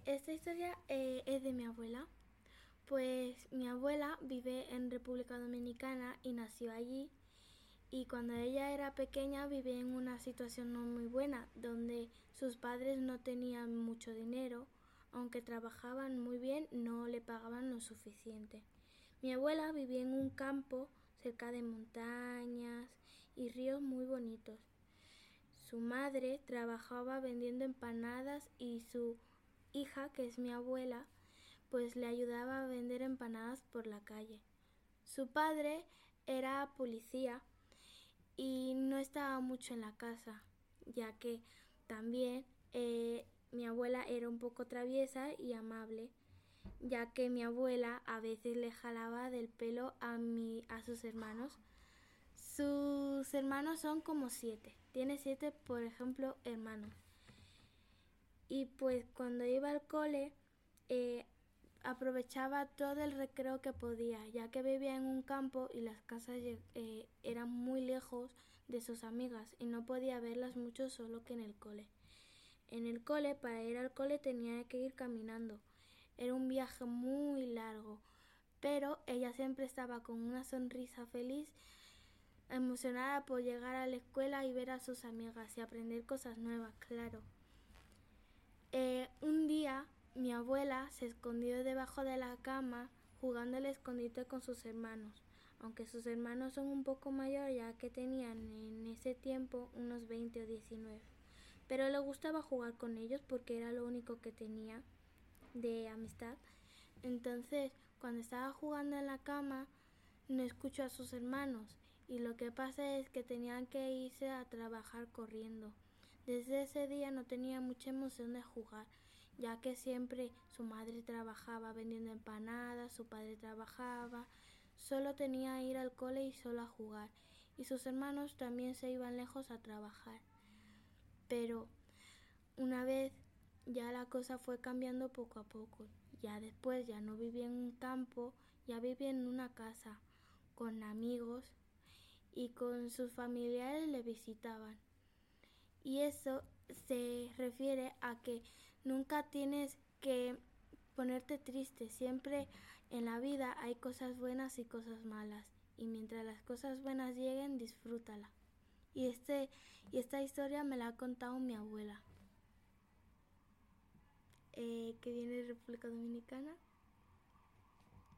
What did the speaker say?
Esta historia es de mi abuela. Pues mi abuela vive en República Dominicana y nació allí. Y cuando ella era pequeña vivía en una situación no muy buena, donde sus padres no tenían mucho dinero, aunque trabajaban muy bien, no le pagaban lo suficiente. Mi abuela vivía en un campo cerca de montañas y ríos muy bonitos. Su madre trabajaba vendiendo empanadas y su hija, que es mi abuela, pues le ayudaba a vender empanadas por la calle. Su padre era policía y no estaba mucho en la casa, ya que también mi abuela era un poco traviesa y amable, ya que mi abuela a veces le jalaba del pelo a sus hermanos. Sus hermanos son como 7. Tiene 7, por ejemplo, hermanos. Y pues cuando iba al cole, aprovechaba todo el recreo que podía, ya que vivía en un campo y las casas eran muy lejos de sus amigas y no podía verlas mucho solo que en el cole. En el cole, para ir al cole tenía que ir caminando. Era un viaje muy largo, pero ella siempre estaba con una sonrisa feliz, emocionada por llegar a la escuela y ver a sus amigas y aprender cosas nuevas, claro. Un día mi abuela se escondió debajo de la cama jugando al escondite con sus hermanos, aunque sus hermanos son un poco mayores ya que tenían en ese tiempo unos 20 o 19. Pero le gustaba jugar con ellos porque era lo único que tenía de amistad. Entonces, cuando estaba jugando en la cama, no escuchó a sus hermanos y lo que pasa es que tenían que irse a trabajar corriendo. Desde ese día no tenía mucha emoción de jugar, ya que siempre su madre trabajaba vendiendo empanadas, su padre trabajaba, solo tenía que ir al cole y solo a jugar, y sus hermanos también se iban lejos a trabajar. Pero una vez ya la cosa fue cambiando poco a poco. Ya después ya no vivía en un campo, ya vivía en una casa con amigos y con sus familiares le visitaban. Y eso se refiere a que nunca tienes que ponerte triste. Siempre en la vida hay cosas buenas y cosas malas. Y mientras las cosas buenas lleguen, disfrútala. Y esta historia me la ha contado mi abuela, que viene de República Dominicana.